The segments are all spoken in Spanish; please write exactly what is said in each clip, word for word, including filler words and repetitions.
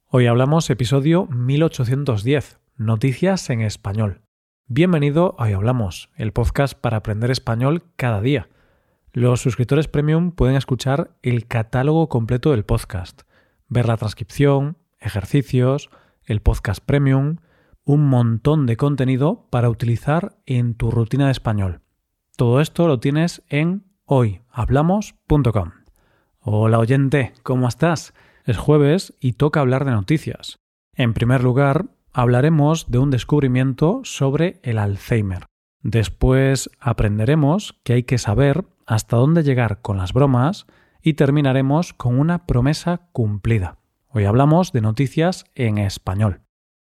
Hoy hablamos episodio mil ochocientos diez, Noticias en Español. Bienvenido a Hoy Hablamos, el podcast para aprender español cada día. Los suscriptores premium pueden escuchar el catálogo completo del podcast, ver la transcripción, ejercicios, el podcast premium, un montón de contenido para utilizar en tu rutina de español. Todo esto lo tienes en hoy hablamos punto com. Hola oyente, ¿cómo estás? Es jueves y toca hablar de noticias. En primer lugar, hablaremos de un descubrimiento sobre el Alzheimer. Después aprenderemos que hay que saber hasta dónde llegar con las bromas y terminaremos con una promesa cumplida. Hoy hablamos de noticias en español.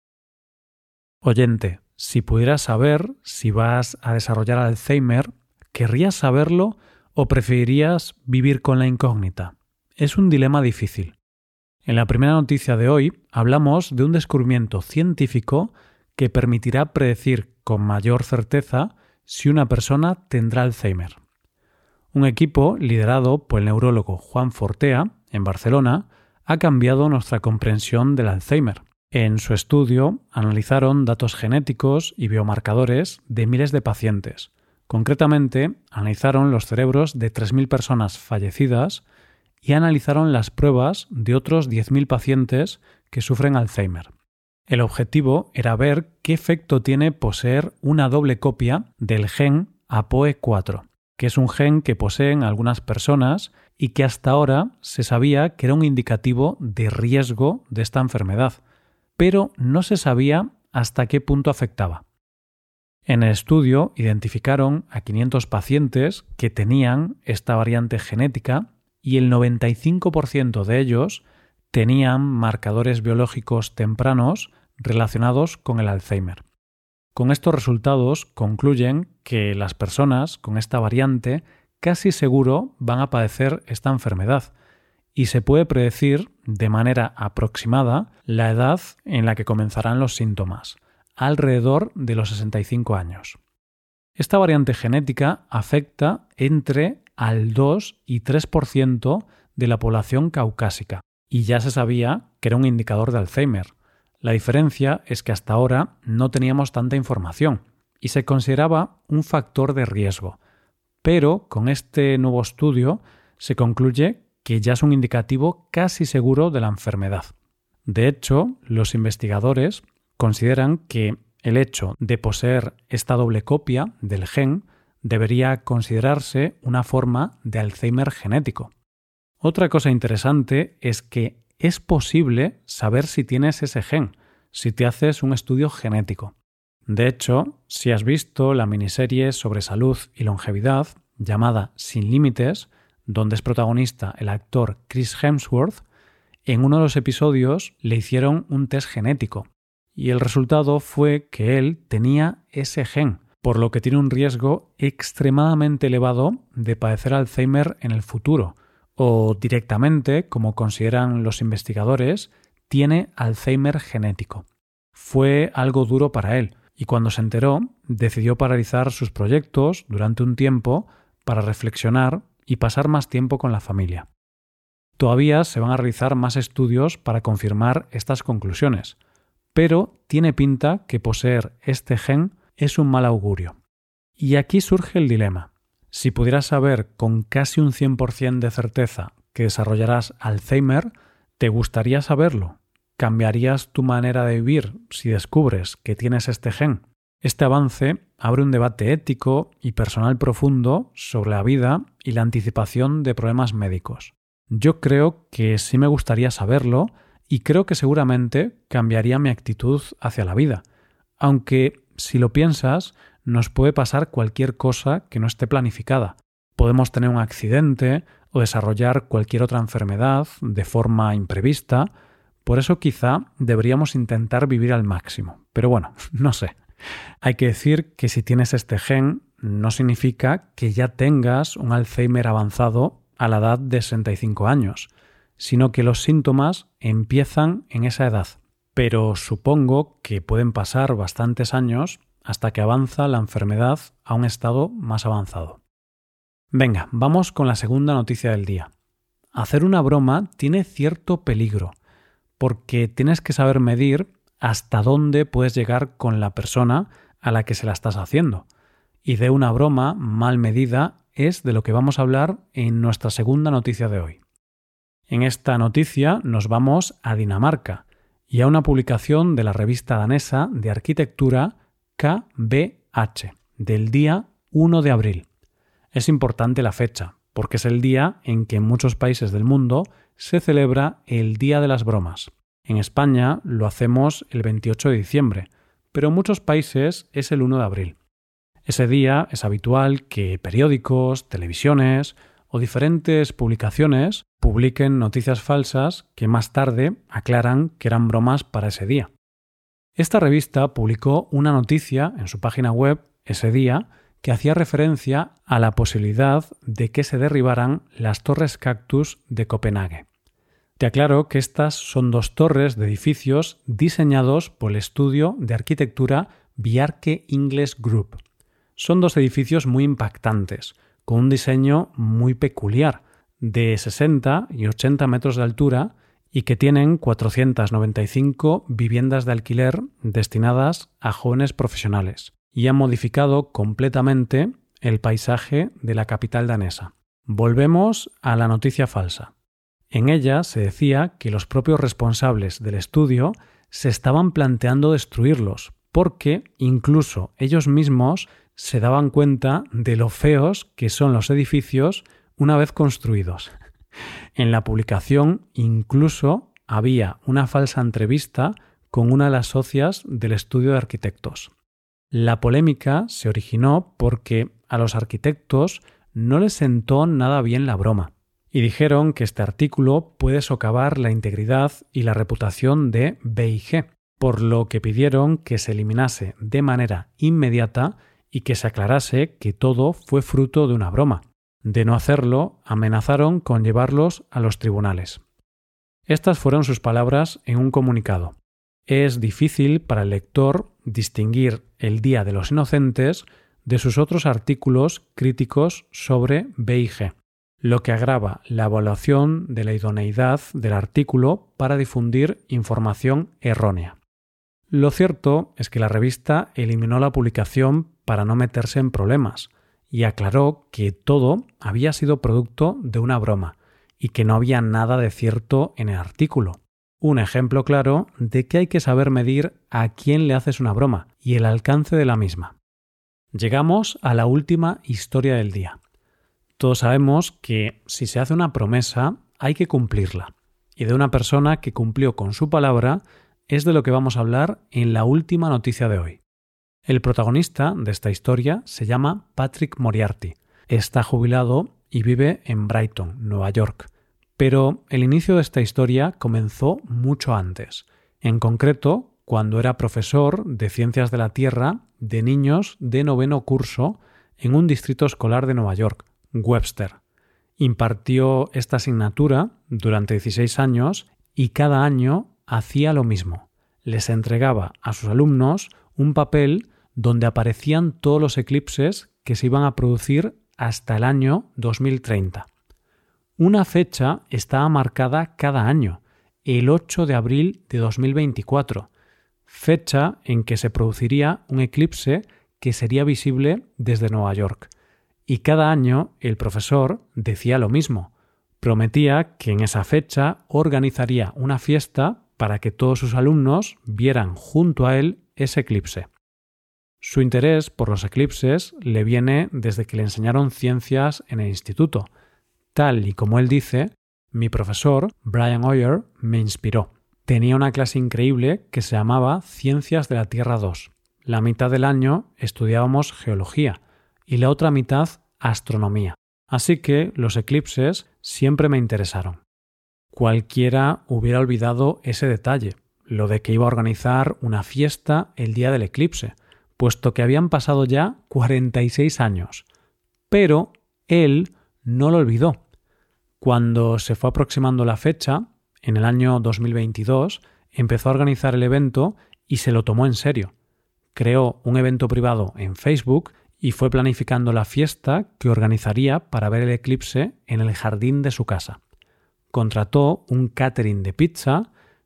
Oyente, si pudieras saber si vas a desarrollar Alzheimer, ¿querrías saberlo o preferirías vivir con la incógnita? Es un dilema difícil. En la primera noticia de hoy hablamos de un descubrimiento científico que permitirá predecir con mayor certeza si una persona tendrá Alzheimer. Un equipo liderado por el neurólogo Juan Fortea, en Barcelona, ha cambiado nuestra comprensión del Alzheimer. En su estudio analizaron datos genéticos y biomarcadores de miles de pacientes. Concretamente, analizaron los cerebros de tres mil personas fallecidas y analizaron las pruebas de otros diez mil pacientes que sufren Alzheimer. El objetivo era ver qué efecto tiene poseer una doble copia del gen A P O E cuatro, que es un gen que poseen algunas personas y que hasta ahora se sabía que era un indicativo de riesgo de esta enfermedad, pero no se sabía hasta qué punto afectaba. En el estudio identificaron a quinientos pacientes que tenían esta variante genética y el noventa y cinco por ciento de ellos tenían marcadores biológicos tempranos relacionados con el Alzheimer. Con estos resultados concluyen que las personas con esta variante casi seguro van a padecer esta enfermedad y se puede predecir de manera aproximada la edad en la que comenzarán los síntomas, alrededor de los sesenta y cinco años. Esta variante genética afecta entre al dos y tres por ciento de la población caucásica y ya se sabía que era un indicador de Alzheimer. La diferencia es que hasta ahora no teníamos tanta información y se consideraba un factor de riesgo, pero con este nuevo estudio se concluye que ya es un indicativo casi seguro de la enfermedad. De hecho, los investigadores consideran que el hecho de poseer esta doble copia del gen debería considerarse una forma de Alzheimer genético. Otra cosa interesante es que es posible saber si tienes ese gen, si te haces un estudio genético. De hecho, si has visto la miniserie sobre salud y longevidad llamada Sin Límites, donde es protagonista el actor Chris Hemsworth, en uno de los episodios le hicieron un test genético y el resultado fue que él tenía ese gen, por lo que tiene un riesgo extremadamente elevado de padecer Alzheimer en el futuro, o directamente, como consideran los investigadores, tiene Alzheimer genético. Fue algo duro para él, y cuando se enteró, decidió paralizar sus proyectos durante un tiempo para reflexionar y pasar más tiempo con la familia. Todavía se van a realizar más estudios para confirmar estas conclusiones, pero tiene pinta que poseer este gen es un mal augurio. Y aquí surge el dilema. Si pudieras saber con casi un cien por ciento de certeza que desarrollarás Alzheimer, ¿te gustaría saberlo? ¿Cambiarías tu manera de vivir si descubres que tienes este gen? Este avance abre un debate ético y personal profundo sobre la vida y la anticipación de problemas médicos. Yo creo que sí me gustaría saberlo y creo que seguramente cambiaría mi actitud hacia la vida, aunque si lo piensas, nos puede pasar cualquier cosa que no esté planificada. Podemos tener un accidente o desarrollar cualquier otra enfermedad de forma imprevista. Por eso quizá deberíamos intentar vivir al máximo. Pero bueno, no sé. Hay que decir que si tienes este gen, no significa que ya tengas un Alzheimer avanzado a la edad de sesenta y cinco años, sino que los síntomas empiezan en esa edad. Pero supongo que pueden pasar bastantes años hasta que avanza la enfermedad a un estado más avanzado. Venga, vamos con la segunda noticia del día. Hacer una broma tiene cierto peligro, porque tienes que saber medir hasta dónde puedes llegar con la persona a la que se la estás haciendo. Y de una broma mal medida es de lo que vamos a hablar en nuestra segunda noticia de hoy. En esta noticia nos vamos a Dinamarca y a una publicación de la revista danesa de arquitectura K B H del día uno de abril. Es importante la fecha, porque es el día en que en muchos países del mundo se celebra el Día de las Bromas. En España lo hacemos el veintiocho de diciembre, pero en muchos países es el uno de abril. Ese día es habitual que periódicos, televisiones o diferentes publicaciones publiquen noticias falsas que más tarde aclaran que eran bromas para ese día. Esta revista publicó una noticia en su página web ese día que hacía referencia a la posibilidad de que se derribaran las torres cactus de Copenhague. Te aclaro que estas son dos torres de edificios diseñados por el estudio de arquitectura Bjarke Ingels Group. Son dos edificios muy impactantes, con un diseño muy peculiar, de sesenta y ochenta metros de altura y que tienen cuatrocientas noventa y cinco viviendas de alquiler destinadas a jóvenes profesionales y han modificado completamente el paisaje de la capital danesa. Volvemos a la noticia falsa. En ella se decía que los propios responsables del estudio se estaban planteando destruirlos, porque incluso ellos mismos se daban cuenta de lo feos que son los edificios una vez construidos. En la publicación incluso había una falsa entrevista con una de las socias del estudio de arquitectos. La polémica se originó porque a los arquitectos no les sentó nada bien la broma y dijeron que este artículo puede socavar la integridad y la reputación de B I G, por lo que pidieron que se eliminase de manera inmediata y que se aclarase que todo fue fruto de una broma. De no hacerlo, amenazaron con llevarlos a los tribunales. Estas fueron sus palabras en un comunicado. Es difícil para el lector distinguir el Día de los Inocentes de sus otros artículos críticos sobre B I G, lo que agrava la evaluación de la idoneidad del artículo para difundir información errónea. Lo cierto es que la revista eliminó la publicación para no meterse en problemas y aclaró que todo había sido producto de una broma y que no había nada de cierto en el artículo. Un ejemplo claro de que hay que saber medir a quién le haces una broma y el alcance de la misma. Llegamos a la última historia del día. Todos sabemos que si se hace una promesa hay que cumplirla, y de una persona que cumplió con su palabra es de lo que vamos a hablar en la última noticia de hoy. El protagonista de esta historia se llama Patrick Moriarty. Está jubilado y vive en Brighton, Nueva York. Pero el inicio de esta historia comenzó mucho antes. En concreto, cuando era profesor de Ciencias de la Tierra de niños de noveno curso en un distrito escolar de Nueva York, Webster. Impartió esta asignatura durante dieciséis años y cada año hacía lo mismo. Les entregaba a sus alumnos un papel donde aparecían todos los eclipses que se iban a producir hasta el año dos mil treinta. Una fecha estaba marcada cada año, el ocho de abril de dos mil veinticuatro, fecha en que se produciría un eclipse que sería visible desde Nueva York. Y cada año el profesor decía lo mismo. Prometía que en esa fecha organizaría una fiesta para que todos sus alumnos vieran junto a él ese eclipse. Su interés por los eclipses le viene desde que le enseñaron ciencias en el instituto. Tal y como él dice, mi profesor, Brian Hoyer, me inspiró. Tenía una clase increíble que se llamaba Ciencias de la Tierra dos. La mitad del año estudiábamos geología y la otra mitad astronomía. Así que los eclipses siempre me interesaron. Cualquiera hubiera olvidado ese detalle, lo de que iba a organizar una fiesta el día del eclipse, puesto que habían pasado ya cuarenta y seis años. Pero él no lo olvidó. Cuando se fue aproximando la fecha, en el año dos mil veintidós, empezó a organizar el evento y se lo tomó en serio. Creó un evento privado en Facebook y fue planificando la fiesta que organizaría para ver el eclipse en el jardín de su casa. Contrató un catering de pizza,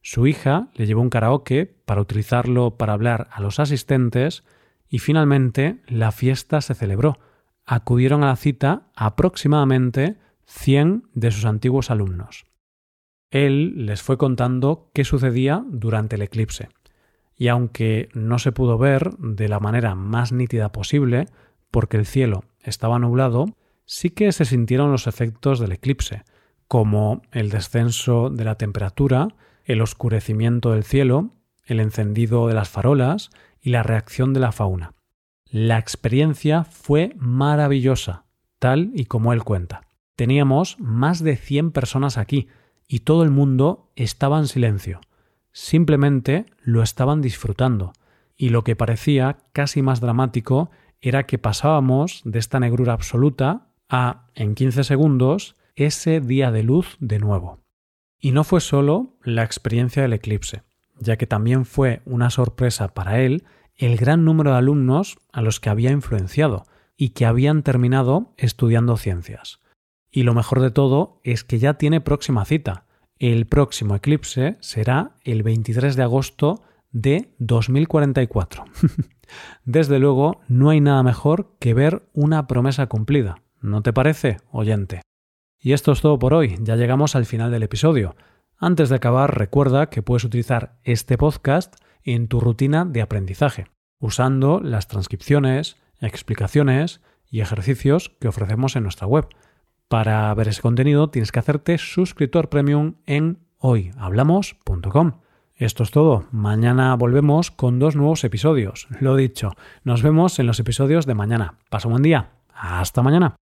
Su hija le llevó un karaoke para utilizarlo para hablar a los asistentes y finalmente la fiesta se celebró. Acudieron a la cita aproximadamente cien de sus antiguos alumnos. Él les fue contando qué sucedía durante el eclipse. Y aunque no se pudo ver de la manera más nítida posible, porque el cielo estaba nublado, sí que se sintieron los efectos del eclipse, como el descenso de la temperatura, el oscurecimiento del cielo, el encendido de las farolas y la reacción de la fauna. La experiencia fue maravillosa, tal y como él cuenta. Teníamos más de cien personas aquí y todo el mundo estaba en silencio. Simplemente lo estaban disfrutando, y lo que parecía casi más dramático era que pasábamos de esta negrura absoluta a, en quince segundos, ese día de luz de nuevo. Y no fue solo la experiencia del eclipse, ya que también fue una sorpresa para él el gran número de alumnos a los que había influenciado y que habían terminado estudiando ciencias. Y lo mejor de todo es que ya tiene próxima cita. El próximo eclipse será el veintitrés de agosto de dos mil cuarenta y cuatro. Desde luego, no hay nada mejor que ver una promesa cumplida. ¿No te parece, oyente? Y esto es todo por hoy. Ya llegamos al final del episodio. Antes de acabar, recuerda que puedes utilizar este podcast en tu rutina de aprendizaje, usando las transcripciones, explicaciones y ejercicios que ofrecemos en nuestra web. Para ver ese contenido tienes que hacerte suscriptor premium en hoy hablamos punto com. Esto es todo. Mañana volvemos con dos nuevos episodios. Lo dicho, nos vemos en los episodios de mañana. Pasa un buen día. Hasta mañana.